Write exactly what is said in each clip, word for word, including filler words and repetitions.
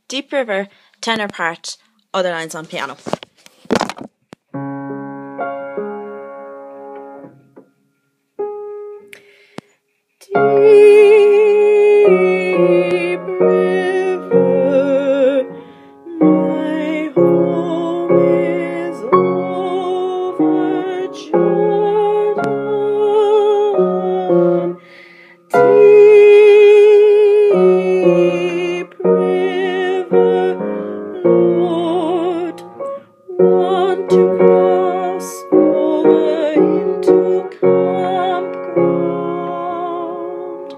Deep River, tenor part, other lines on piano. Deep river, my home is over Jordan. Deep river, Lord, want to cross over into campground.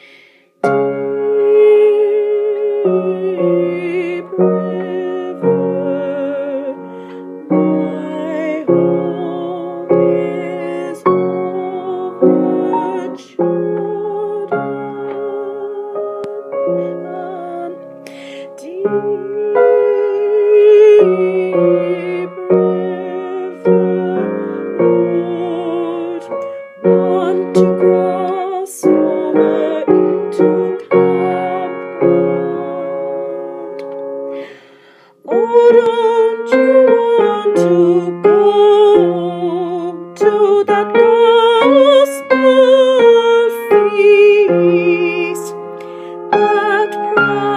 Deep river, my home is over Jordan. Deep river, Lord, want to cross over into campground. Oh, don't you want to go to that gospel feast, that